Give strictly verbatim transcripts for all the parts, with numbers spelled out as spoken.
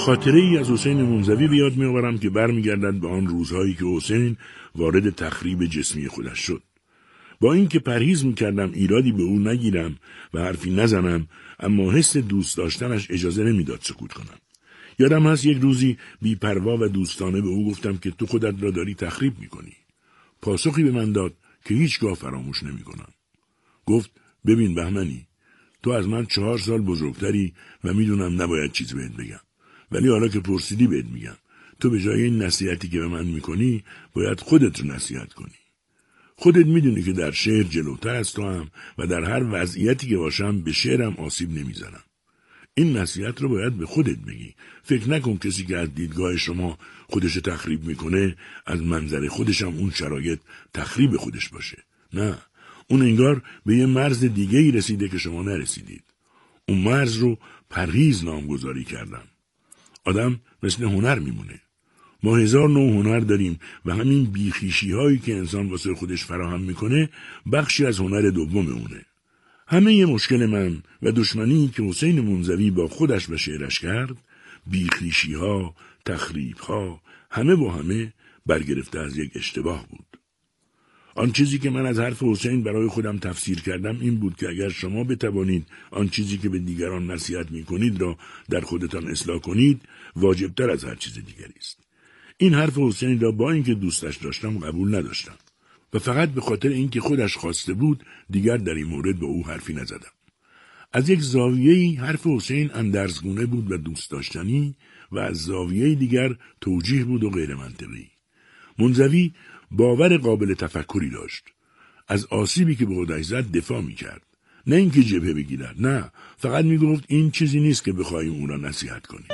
خاطره ای از حسین منزوی بیاد می آورم که برمیگردد به آن روزهایی که حسین وارد تخریب جسمی خودش شد. با اینکه پرهیز می‌کردم ایرادی به او نگیرم و حرفی نزنم، اما حس دوست داشتنش اجازه نمیداد سکوت کنم. یادم هست یک روزی بی‌پروا و دوستانه به او گفتم که تو خودت را داری تخریب می‌کنی. پاسخی به من داد که هیچگاه فراموش نمی‌کنم. گفت ببین بهمنی، تو از من چهار سال بزرگتری و میدونم نباید چیز بهت بگم. ولی حالا که پرسیدی بهت میگم. تو به جای این نصیحتی که به من میکنی باید خودت رو نصیحت کنی. خودت میدونی که در شعر جلوتر از تو هم و در هر وضعیتی که باشم به شعرم آسیب نمیزنم. این نصیحت رو باید به خودت بگی. فکر نکن کسی که از دیدگاه شما خودش تخریب میکنه از منظر خودش هم اون شرایط تخریب خودش باشه. نه، اون انگار به یه مرز دیگه ای رسیده که شما نرسیدید. اون مرز رو پرهیز نامگذاری کردم. آدم مثل هنر میمونه. ما هزار نوع هنر داریم و همین بیخیشی هایی که انسان واسه خودش فراهم میکنه بخشی از هنر دوم اونه. همه ی مشکل من و دشمنی که حسین منزوی با خودش و شعرش کرد، بیخیشی ها، تخریب ها، همه با همه برگرفته از یک اشتباه بود. آن چیزی که من از حرف حسین برای خودم تفسیر کردم این بود که اگر شما بتوانید آن چیزی که به دیگران نصیحت میکنید را در خودتان اصلاح کنید، واجبتر از هر چیز دیگری است. این حرف حسین را با اینکه دوستش داشتم قبول نداشتم و فقط به خاطر اینکه خودش خواسته بود دیگر در این مورد به او حرفی نزدم. از یک زاویه‌ای حرف حسین اندرزگونه بود و دوست داشتنی و از زاویه دیگر توجیه بود و غیر منطقی. منزوی باور قابل تفکری داشت. از آسیبی که به خودش زد دفاع می‌کرد. نه اینکه جبهه بگیرد، نه، فقط میگفت این چیزی نیست که بخوایم اون را نصیحت کنیم.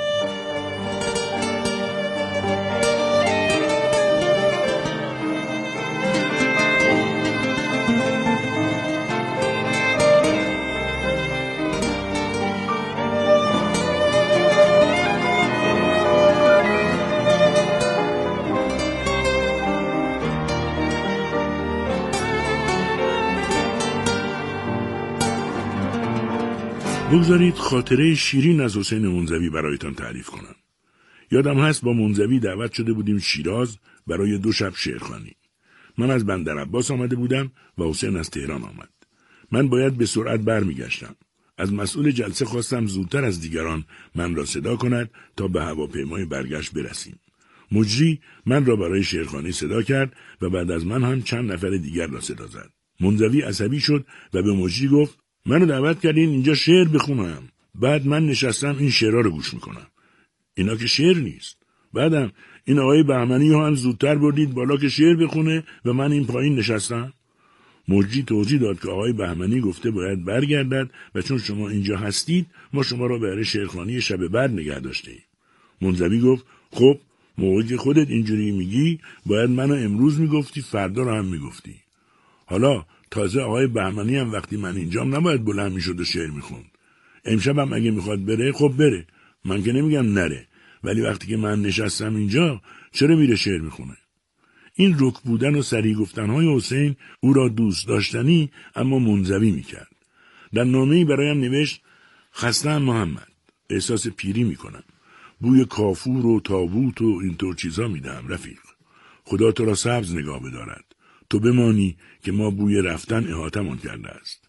بگذارید خاطره شیرین از حسین منزوی برایتان تعریف کنم. یادم هست با منزوی دعوت شده بودیم شیراز برای دو شب شعرخوانی. من از بندرعباس آمده بودم و حسین از تهران آمد. من باید به سرعت برمیگشتم. از مسئول جلسه خواستم زودتر از دیگران من را صدا کند تا به هواپیمای برگشت برسیم. مجری من را برای شعرخوانی صدا کرد و بعد از من هم چند نفر دیگر را صدا زد. منزوی عصبی شد و به مجری گفت منو دعوت کردین اینجا شعر بخونم. بعد من نشستم این شعرها رو گوش میکنم. اینا که شعر نیست. بعدم این آقای بهمنی ها هم زودتر بردید بالا که شعر بخونه و من این پایین نشستم. مجری توضیح داد که آقای بهمنی گفته باید برگردد و چون شما اینجا هستید ما شما را برای شعرخوانی شب بعد نگه داشتیم. منزوی گفت خب موقعی که خودت اینجوری میگی باید منو امروز میگفتی فردا رو هم میگفتی. حالا تازه آقای بهمنی هم وقتی من اینجام نباید بلند میشد و شعر میخوند. امشب هم اگه میخواد بره خب بره. من که نمیگم نره. ولی وقتی که من نشستم اینجا چرا میره شعر میخونه؟ این رک بودن و سری گفتنهای حسین او را دوست داشتنی اما منزوی میکرد. در نامه‌ای برایم نوشت خسته‌ام محمد. احساس پیری میکنم. بوی کافور و تابوت و اینطور چیزا میدهم رفیق. خدا تو را سبز نگاه بدارد. تو بمانی که ما بوی رفتن احاطه‌مان کرده است.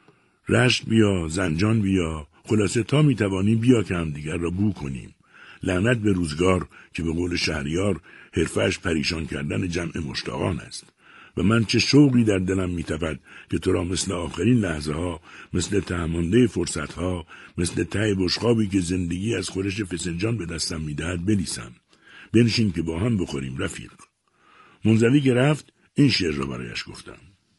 رشت بیا، زنجان بیا، خلاصه تا میتوانی بیا که هم دیگر را بو کنیم. لعنت به روزگار که به قول شهریار حرفش پریشان کردن جمع مشتاقان است. و من چه شوقی در دلم میتپد که تو را مثل آخرین لحظه ها، مثل تهمانده فرصت ها، مثل ته بشقابی که زندگی از خورش فسنجان به دستم میدهد بلیسم. بنشین که با هم بخوریم رفیق. منزوی که رفت این شعر را برایش گفتم.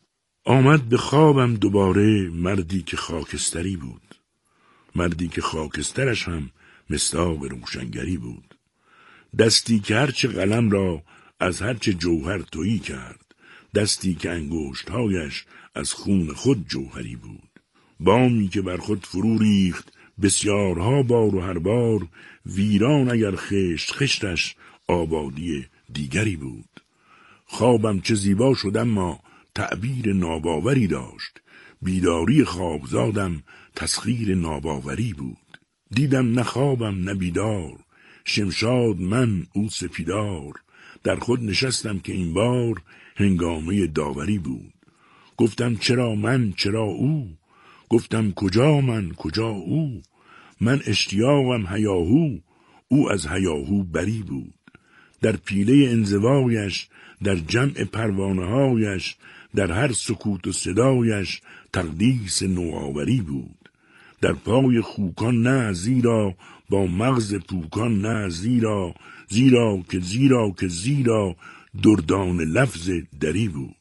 آمد به خوابم دوباره مردی که خاکستری بود. مردی که خاکسترش هم مصداق روشنگری بود. دستی که هرچه قلم را از هرچه جوهر تویی کرد. دستی که انگشت‌هایش از خون خود جوهری بود. بامی که بر خود فرو ریخت بسیارها بار و هر بار. ویران اگر خشت خشتش آبادی دیگری بود. خوابم چه زیبا شد اما تعبیر ناباوری داشت. بیداری خوابزادم تسخیر ناباوری بود. دیدم نه خوابم نه بیدار. شمشاد من او سپیدار، در خود نشستم که این بار هنگامه داوری بود. گفتم چرا من چرا او، گفتم کجا من کجا او، من اشتیاقم هیاهو، او از هیاهو بری بود. در پیله انزوایش، در جمع پروانه‌هایش، در هر سکوت و صدایش تقدیس نوآوری بود. در پای خوکان نه زیرا، با مغز پوکان نه زیرا، زیرا که زیرا که زیرا دردان لفظ دری بود.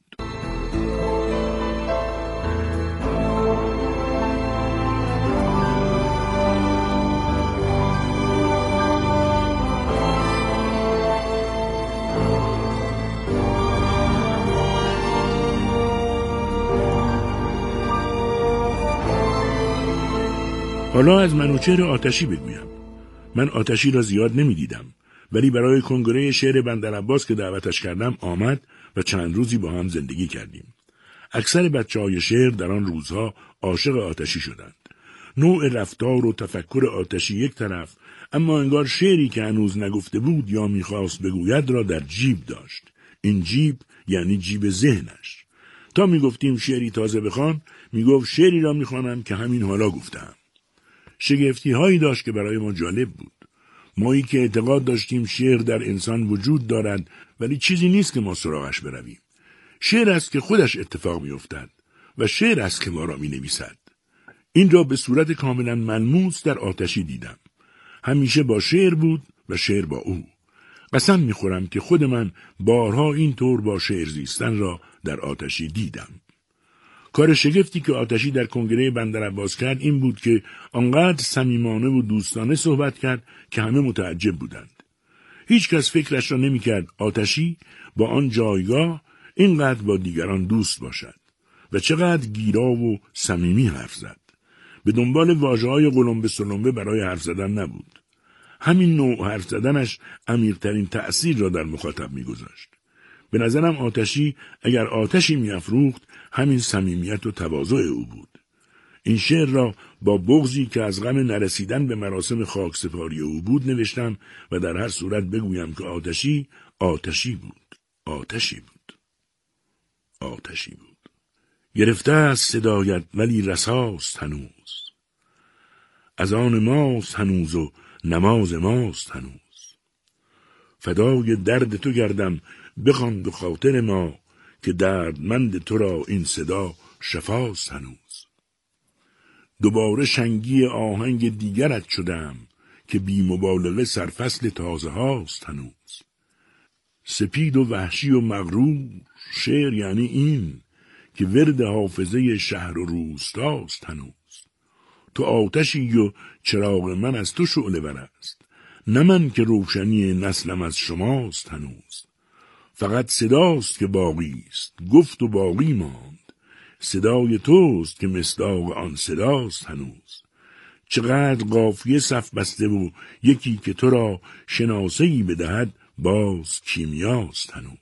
حالا از منوچهر آتشی بگویم. من آتشی را زیاد نمی دیدم، ولی برای کنگره شعر بندرعباس که دعوتش کردم آمد و چند روزی با هم زندگی کردیم. اکثر بچه‌های شعر در آن روزها عاشق آتشی شدند. نوع رفتار و تفکر آتشی یک طرف، اما انگار شعری که هنوز نگفته بود یا می‌خواست بگوید را در جیب داشت. این جیب یعنی جیب ذهنش. تا می‌گفتیم شعری تازه بخوان، می‌گفت شعری را می‌خوانم که همین حالا گفتم. شگفتی هایی داشت که برای ما جالب بود. مایی که اعتقاد داشتیم شعر در انسان وجود دارد ولی چیزی نیست که ما سراغش برویم. شعر است که خودش اتفاق می افتد و شعر است که ما را می نویسد. این را به صورت کاملا ملموس در آتشی دیدم. همیشه با شعر بود و شعر با او. قسم می خورم که خود من بارها این طور با شعر زیستن را در آتشی دیدم. کار شگفتی که آتشی در کنگره بندرعباس کرد این بود که آنقدر صمیمانه و دوستانه صحبت کرد که همه متعجب بودند. هیچ کس فکرش را نمی کرد آتشی با آن جایگاه اینقدر با دیگران دوست باشد و چقدر گیرا و صمیمی حرف زد. به دنبال واژه‌های قلمبه سلمبه برای حرف زدن نبود. همین نوع حرف زدنش عمیق‌ترین تأثیر را در مخاطب می‌گذاشت. به نظرم آتشی اگر آتشی می‌افروخت همین صمیمیت و تواضع او بود. این شعر را با بغضی که از غم نرسیدن به مراسم خاکسپاری او بود نوشتم و در هر صورت بگویم که آتشی آتشی بود. آتشی بود. آتشی بود. گرفته از صدایت ولی رساست هنوز. از آن ماست هنوز و نماز ماست هنوز. فدای درد تو گردم بخوان به خاطر ما که دردمند تو را این صدا شفاست هنوز. دوباره شنگی آهنگ دیگرت شدم که بی مبالغه سرفصل تازه هاست هنوز. سپید و وحشی و مغرور شعر یعنی این که ورد حافظه شهر و روستاست هنوز. تو آتشی و چراغ من از تو شعله ور است، نه من که روشنی نسلم از شماست هنوز. فقط صداست که باقی است، گفت و باقی ماند، صدای توست که مصداق آن صداست هنوز. چقدر قافیه صف بسته و یکی که تو را شناسه‌ای بدهد باز کیمیاست هنوز.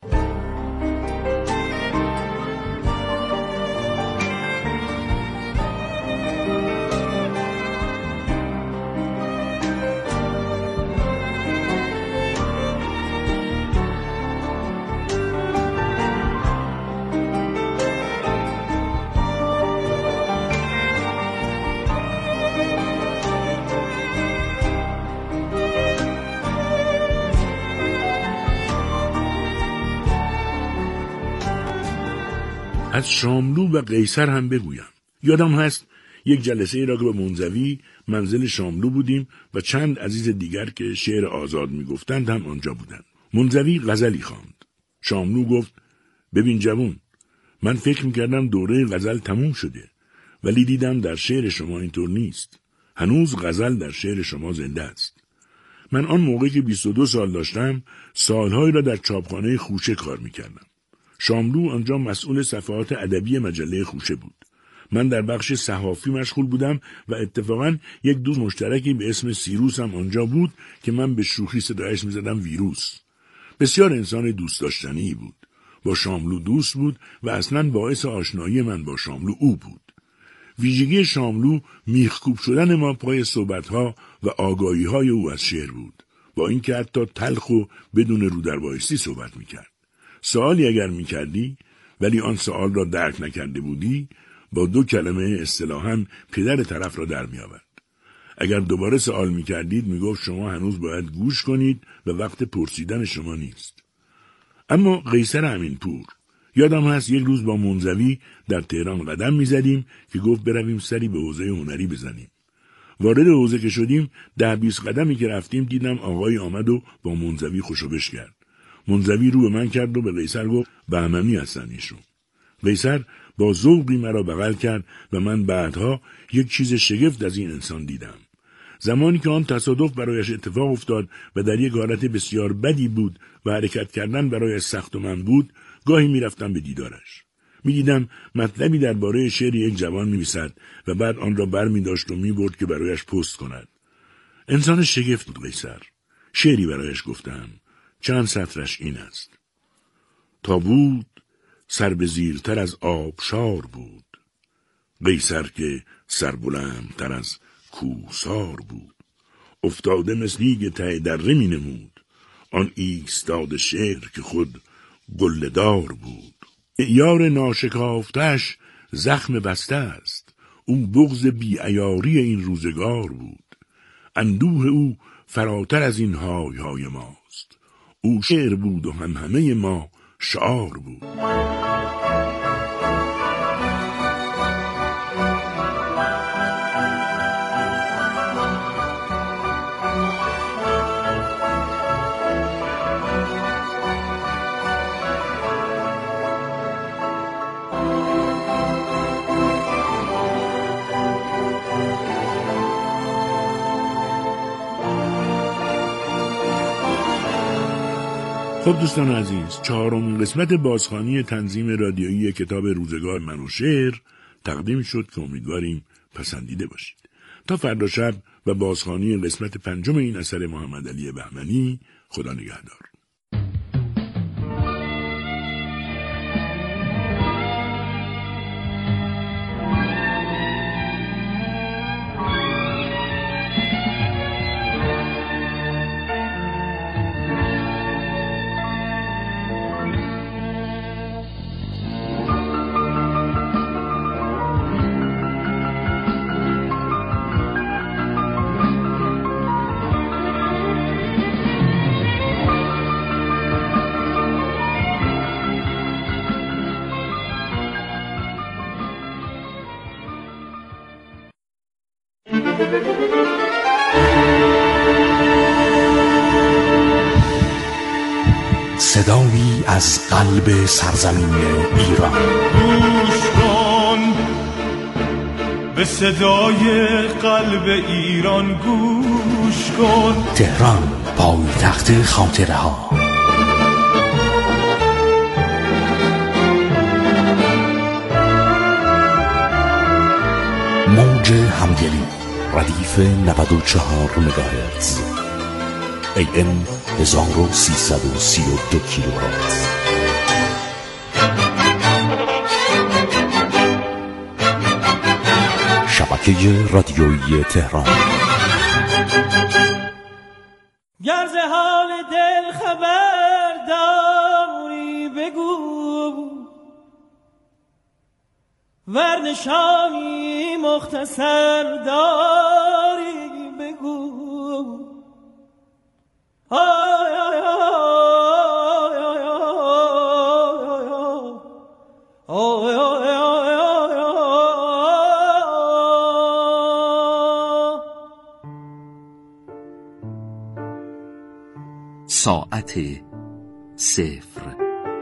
از شاملو و قیصر هم بگویم. یادم هست یک جلسه را که به منزوی منزل شاملو بودیم و چند عزیز دیگر که شعر آزاد میگفتند هم آنجا بودند. منزوی غزلی خواند. شاملو گفت ببین جوون، من فکر میکردم دوره غزل تموم شده، ولی دیدم در شعر شما اینطور نیست. هنوز غزل در شعر شما زنده است. من آن موقع که بیست و دو سال داشتم سالهایی را در چاپخانه خوشه کار میکردم. شاملو آنجا مسئول صفحات ادبی مجله خوشه بود. من در بخش صحافی مشغول بودم و اتفاقاً یک دوست مشترکی به اسم سیروس هم آنجا بود که من به شوخی صدایش می‌زدم ویروس. بسیار انسان دوست داشتنی بود. با شاملو دوست بود و اصلاً باعث آشنایی من با شاملو او بود. ویژگی شاملو میخکوب شدن ما پای صحبت‌ها و آگاهی‌های او از شعر بود. با اینکه حتی تلخ و بدون رو در بایستی صحبت میکرد. سوالی اگر میکردی ولی آن سوال را درک نکرده بودی، با دو کلمه اصطلاحاً پدر طرف را در میآورد. اگر دوباره سوال میکردید میگفت شما هنوز باید گوش کنید و وقت پرسیدن شما نیست. اما قیصر امینپور، یادم هست یک روز با منزوی در تهران قدم میزدیم که گفت برویم سری به حوزه هنری بزنیم. وارد حوزه که شدیم، ده بیست قدمی که رفتیم دیدم آقای آمد و با منزوی خوشوبش کرد. منزوی رو به من کرد و به قیصر گفت بهمنی هستن ایشون. قیصر با ذوقی مرا بغل کرد و من بعدها یک چیز شگفت از این انسان دیدم. زمانی که آن تصادف برایش اتفاق افتاد و در یک حالت بسیار بدی بود و حرکت کردن برایش سخت و من بود، گاهی میرفتم به دیدارش. میدیدم مطلبی درباره شعر یک جوان می‌نویسد و بعد آن را بر می داشت و می برد که برایش پست کند. انسان شگفت بود قیصر. شعری برایش گفتم. چند سطرش این است: تا بود سر به زیرتر از آبشار بود، قیصر که سربلندتر از کوسار بود. افتاده مثلیگ ته دره می نمود، آن ایستاد شعر که خود گله‌دار بود. یار ناشکافتش زخم بسته است، او بغض بیعیاری این روزگار بود. اندوه او فراتر از این های های ماست، او شعر بود و هم همه ما شعار بود. خب دوستان عزیز، چهارمین قسمت بازخوانی تنظیم رادیویی کتاب روزگار من و شعر تقدیم شد که امیدواریم پسندیده باشید. تا فردا شب و بازخوانی قسمت پنجم این اثر محمد علی بهمنی، خدا نگهدار. صدایی از قلب سرزمین ایران. گوش کن به صدای قلب ایران، گوش کن. تهران، پایتخت خاطره ها. موج همدلی، ردیف نود و چهار مگاهرتز، ای ام هزار و سیصد و سی و دو کیلوهرتز. شبکه رادیویی تهران. گر ز حال دل خبر داری بگو، ور نشانی مختصر داری بگو. آی آی آی آی آی آی آی ساعت صفر.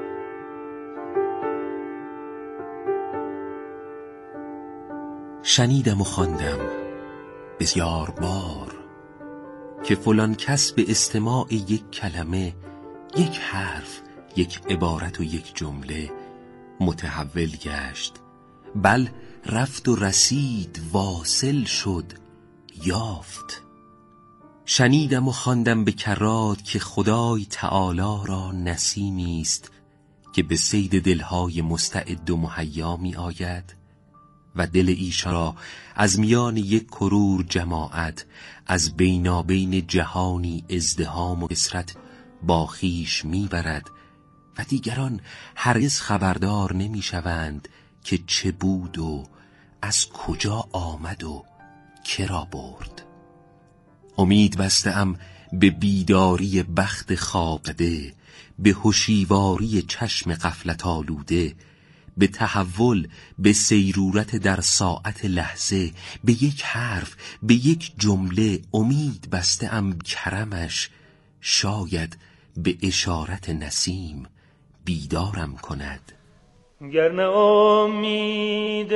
شنیدم و خواندم بسیار بار که فلان کس به استماع یک کلمه، یک حرف، یک عبارت و یک جمله متحول گشت، بل رفت و رسید، واصل شد، یافت. شنیدم و خواندم به کرات که خدای تعالی را نسیمی است که به صید دلهای مستعد و مهیا می آید و دل ایشان را از میان یک کرور جماعت، از بینابین جهانی ازدحام و کثرت با خویش میبرد و دیگران هرگز خبردار نمیشوند که چه بود و از کجا آمد و که را برد. امید بسته‌ام به بیداری بخت خوابده، به هوشیواری چشم غفلت آلوده، به تحول، به سیرورت در ساعت لحظه، به یک حرف، به یک جمله. امید بسته‌ام کرمش شاید به اشارت نسیم بیدارم کند. گر نه امید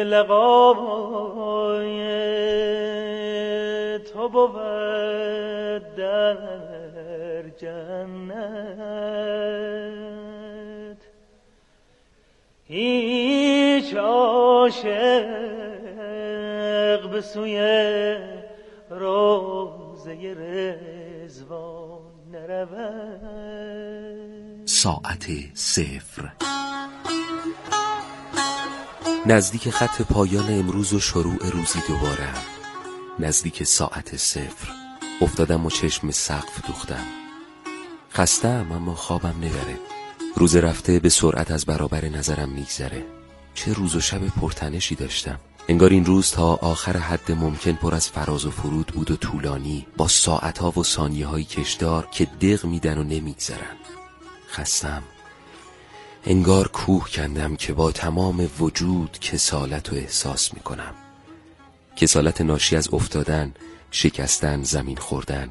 لقای تو بود در جنت، هیچ عاشق به سوی روضه رضوان نرود. ساعت صفر. نزدیک خط پایان امروز و شروع روزی دوباره، نزدیک ساعت صفر افتادم و چشم سقف دوختم. خستم اما خوابم نبره. روز رفته به سرعت از برابر نظرم میگذره. چه روز و شب پرتنشی داشتم. انگار این روز تا آخر حد ممکن پر از فراز و فرود بود و طولانی، با ساعتها و ثانیه های کشدار که دق میدن و نمیگذرن. خستم. انگار کوه کندم که با تمام وجود کسالت و احساس میکنم. کسالت ناشی از افتادن، شکستن، زمین خوردن.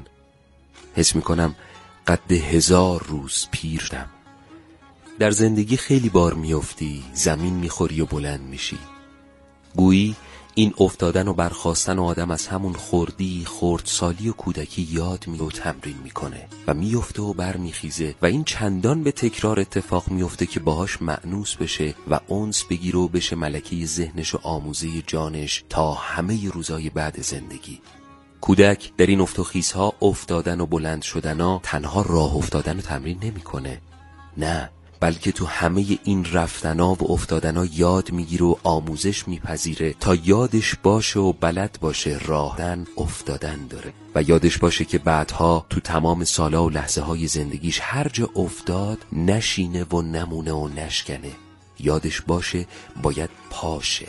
حس میکنم قد هزار روز پیرم. در زندگی خیلی بار میافتی، زمین میخوری و بلند میشی. گویی این افتادن و برخاستن و آدم از همون خردی، خردسالی و کودکی یاد می و تمرین میکنه و میفته و بر میخیزه و این چندان به تکرار اتفاق میفته که باهاش مأنوس بشه و انس بگیره و بشه ملکه ذهنش و آموزه جانش تا همه روزای بعد زندگی. کودک در این افت و خیزها، افتادن و بلند شدنها، تنها راه افتادن رو تمرین نمیکنه. نه، بلکه تو همه این رفتنا و افتادنا یاد میگیره و آموزش میپذیره تا یادش باشه و بلد باشه راهدن افتادن داره و یادش باشه که بعدها تو تمام سالها و لحظه های زندگیش هر جا افتاد نشینه و نمونه و نشکنه. یادش باشه باید پاشه.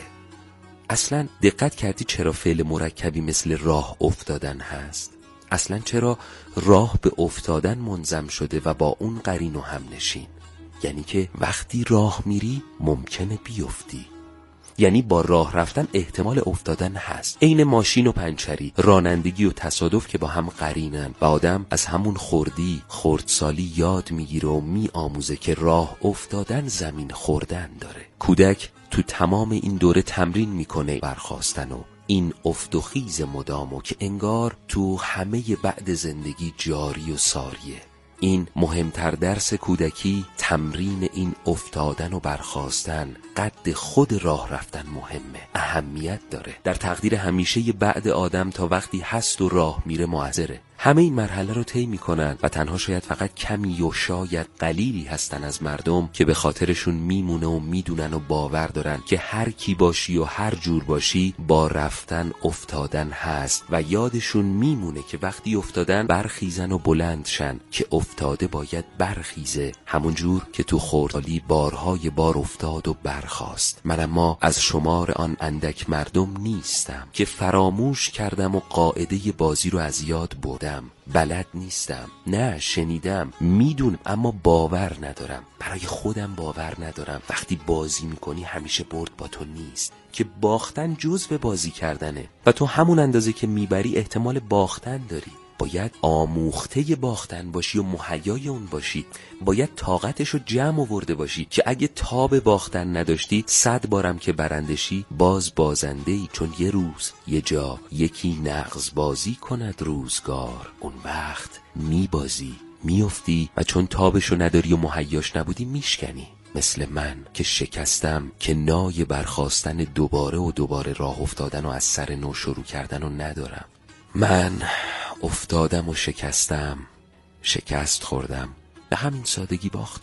اصلا دقت کردی چرا فعل مرکبی مثل راه افتادن هست؟ اصلا چرا راه به افتادن منضم شده و با اون قرین و هم نشین؟ یعنی که وقتی راه میری ممکنه بیفتی. یعنی با راه رفتن احتمال افتادن هست. عین ماشین و پنچری، رانندگی و تصادف که با هم قرینن و آدم از همون خردی، خردسالی یاد میگیره و میآموزه که راه افتادن زمین خوردن داره. کودک تو تمام این دوره تمرین میکنه برخاستن و این افت و خیز مدامو که انگار تو همه بعد زندگی جاری و ساریه. این مهمتر درس کودکی، تمرین این افتادن و برخاستن، قد خود راه رفتن مهمه، اهمیت داره. در تقدیر همیشه بعد آدم تا وقتی هست و راه میره موثره. همه این مرحله رو طی میکنن و تنها شاید فقط کمی و شاید قلیلی هستن از مردم که به خاطرشون میمونه و میدونن و باور دارن که هر کی باشی و هر جور باشی با رفتن افتادن هست و یادشون میمونه که وقتی افتادن برخیزن و بلند شن که افتاده باید برخیزه، همون جور که تو خردسالی بارهای بار افتاد و برخاست. من اما از شمار آن اندک مردم نیستم که فراموش کردم و قاعده بازی رو از یاد بردم. بلد نیستم، نه شنیدم، میدونم اما باور ندارم. برای خودم باور ندارم وقتی بازی میکنی همیشه برد با تو نیست، که باختن جزو بازی کردنه و تو همون اندازه که میبری احتمال باختن داری. باید آموخته باختن باشی و مهیای اون باشی. باید طاقتشو جمع آورده باشی که اگه تاب باختن نداشتی صد بارم که برندشی باز بازندهی، چون یه روز یه جا یکی نغز بازی کند روزگار، اون وقت میبازی، میافتی و چون تابشو نداری و مهیاش نبودی میشکنی. مثل من که شکستم که نای برخاستن دوباره و دوباره راه افتادن و از سر نو شروع کردن و ندارم. من افتادم و شکستم، شکست خوردم، به همین سادگی باختم.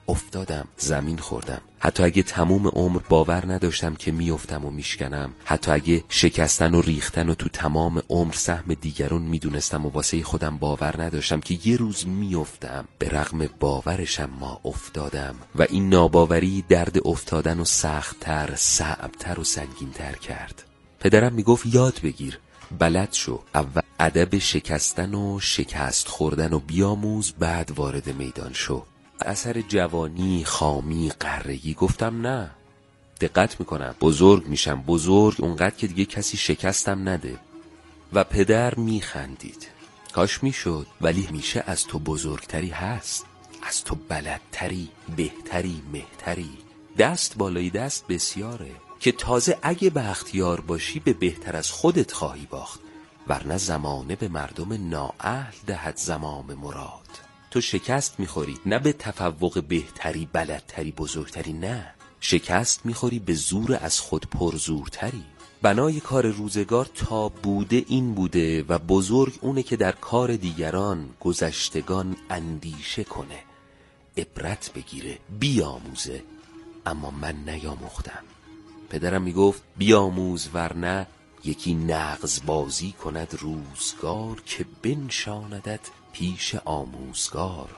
افتادم، زمین خوردم. حتی اگه تموم عمر باور نداشتم که میافتم و میشکنم، حتی اگه شکستن و ریختن و تو تمام عمر سهم دیگرون میدونستم و واسه خودم باور نداشتم که یه روز میافتم، به رغم باورشم ما افتادم و این ناباوری درد افتادن و سخت‌تر، صعب‌تر و سنگین‌تر کرد. پدرم میگفت یاد بگیر، بلد شو، اول ادب شکستن و شکست خوردن و بیاموز، بعد وارد میدان شو. اثر جوانی، خامی، قرگی. گفتم نه، دقت میکنم، بزرگ میشم، بزرگ اونقدر که دیگه کسی شکستم نده. و پدر میخندید. کاش میشد، ولی میشه از تو بزرگتری هست، از تو بلدتری، بهتری، مهتری. دست بالای دست بسیاره که تازه اگه بختیار باشی به بهتر از خودت خواهی باخت، ورنه زمانه به مردم نااهل دهد زمام مراد. تو شکست میخوری نه به تفوق بهتری، بلدتری، بزرگتری، نه، شکست میخوری به زور از خود پرزورتری. بنای کار روزگار تا بوده این بوده و بزرگ اونه که در کار دیگران، گذشتگان اندیشه کنه، عبرت بگیره، بیاموزه. اما من نیاموختم. پدرم میگفت بیاموز ورنه یکی نغز بازی کند روزگار، که بنشاندت پیش آموزگار.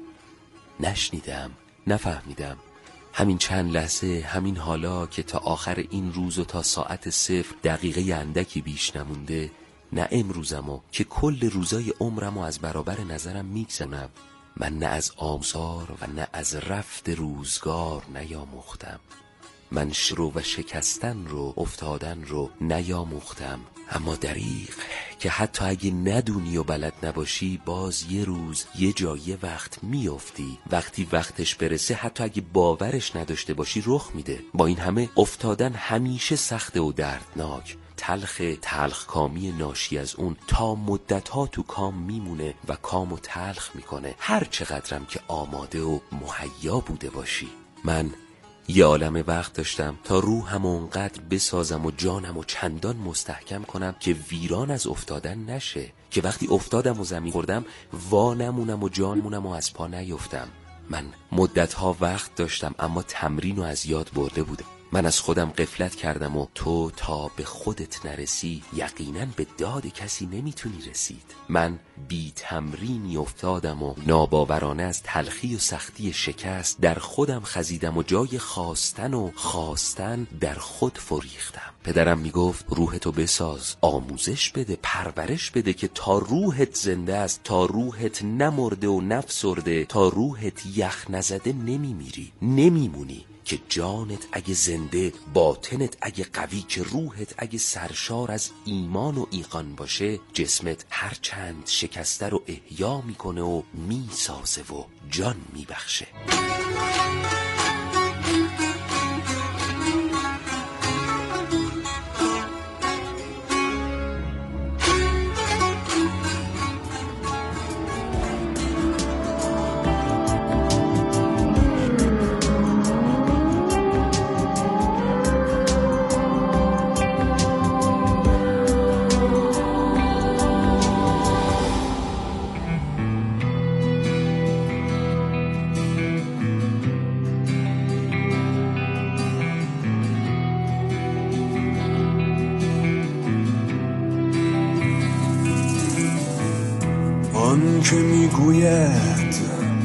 نشنیدم، نفهمیدم. همین چند لحظه، همین حالا که تا آخر این روز و تا ساعت صفر دقیقه اندکی بیش نمونده، نه امروزمو که کل روزای عمرمو از برابر نظرم میگذرونم، من نه از آموزار و نه از رفت روزگار نیاموختم. من شروع و شکستن رو، افتادن رو نیاموختم. اما دریغ که حتی اگه ندونی و بلد نباشی، باز یه روز یه جای وقت میافتی. وقتی وقتش برسه، حتی اگه باورش نداشته باشی، رخ میده. با این همه افتادن همیشه سخته و دردناک. تلخ تلخ کامی ناشی از اون تا مدتها تو کام میمونه و کامو تلخ میکنه، هر چقدرم که آماده و مهیا بوده باشی. من یه عالم وقت داشتم تا روحم اونقدر بسازم و جانم و چندان مستحکم کنم که ویران از افتادن نشه، که وقتی افتادم و زمین خوردم وا نمونم و جانمونم و از پا نیفتم. من مدتها وقت داشتم اما تمرین رو از یاد برده بودم. من از خودم غفلت کردم و تو تا به خودت نرسی یقینا به داد کسی نمیتونی رسید. من بی تمرینی افتادم و ناباورانه از تلخی و سختی شکست در خودم خزیدم و جای خواستن و خواستن در خود فریختم. پدرم میگفت روحتو بساز، آموزش بده، پرورش بده که تا روحت زنده است، تا روحت نمرده و نفسرده، تا روحت یخ نزده نمیمیری، نمیمونی. که جانت اگه زنده، باطنت اگه قوی، که روحت اگه سرشار از ایمان و ایقان باشه، جسمت هر چند شکسته رو احیا میکنه و میسازه و جان میبخشه. آن که میگوید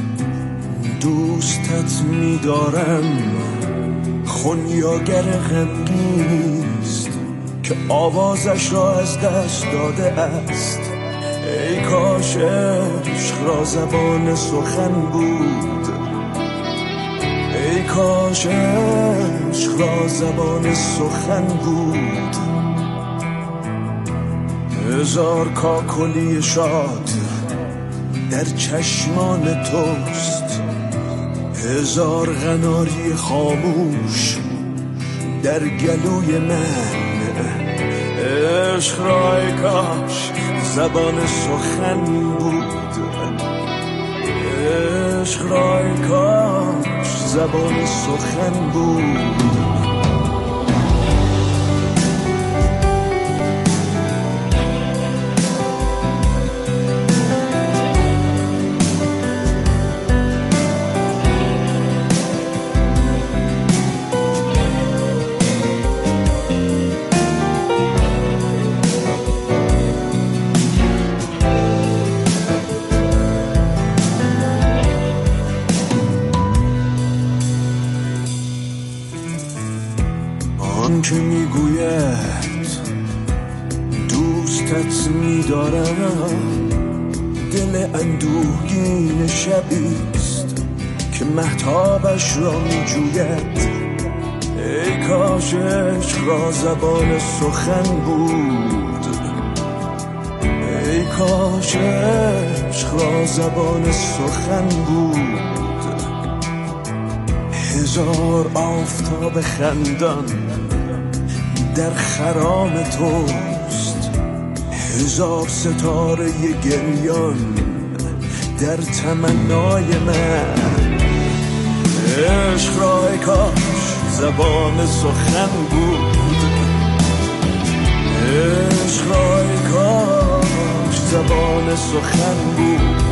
دوستت میدارم، خونیاگر غمگینیست که آوازش را از دست داده است. ای کاش عشق را زبان سخن بود، ای کاش عشق را زبان سخن بود. هزار کاکلی شاد در چشمان توست، هزار قناری خاموش در گلوی من. عشق را ای کاش زبان سخن بود، عشق را ای کاش زبان سخن بود. واسطت می‌دارم، دل اندوهگین شبیست که مهتابش را می‌جوید. ای کاش عشق را زبان سخن بود، ای کاش عشق را زبان سخن بود. هزار آفتاب خندان در خرام توست، هزار ستاره گریان در تمنای من. عشق را ای کاش زبان سخن بود، عشق را ای کاش زبان سخن بود.